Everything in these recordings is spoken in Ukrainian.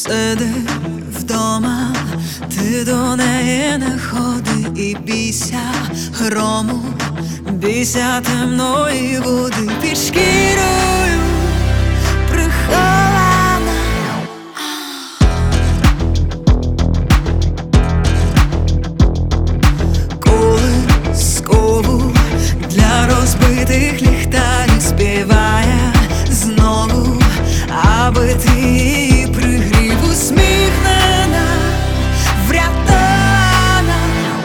Сиди вдома, ти до неї не ходи і бійся грому, бійся темної води під шкірою прихована. Колискову для розбитих ліхтарів співає знову, аби ти її пригрів. Усміхнена, врятована.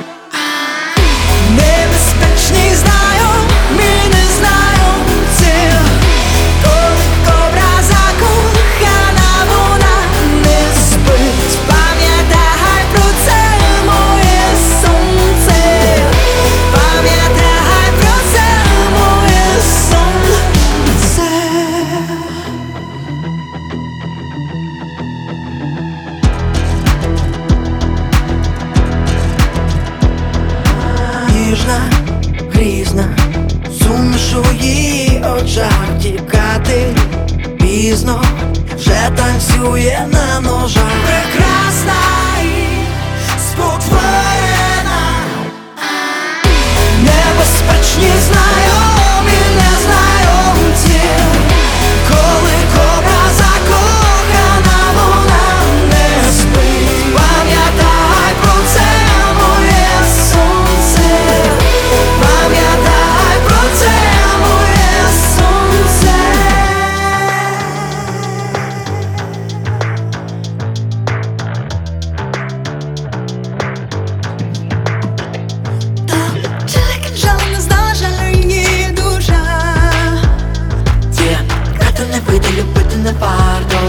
Небезпечні знайомі, незнайомці, коли кобра закохана, вона не спить. Пам'ятай про це, моє сонце, пам'ятай про це, моє сонце. Ніжна, грізна, суміш у її очах, тікати пізно, вже танцює на ножах. Прекрасна і спотворена, небезпечні знайомі, незнайомці, коли кобра закохана, вона не спить. Пам'ятай про це, моє сонце, пам'ятай про це, моє сонце. Тільки жаль не знає її душа. Тікати не вийде, любити не варто.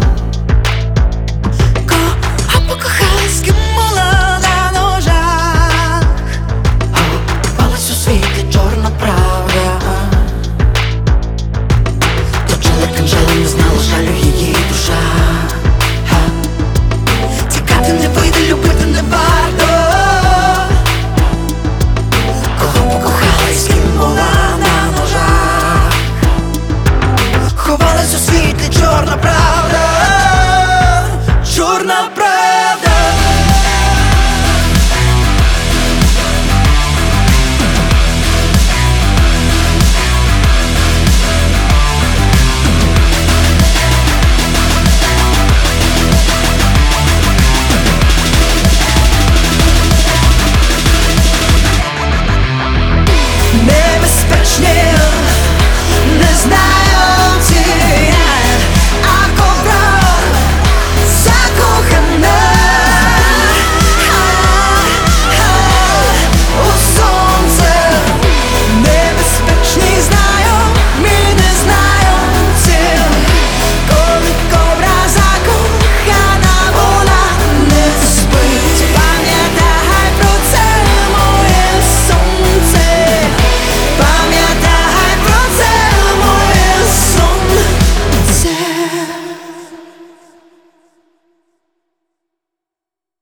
А покохалась, ким була на ножах. Палась у світлі чорна правда. Точила кинжали, не знала жалю її душа. Тікати не вийде, любити не варто. Кого покохалась, ким була на ножах. Ховалась у світлі чорна правда. Чорна правда. Небезпечні, не знаю.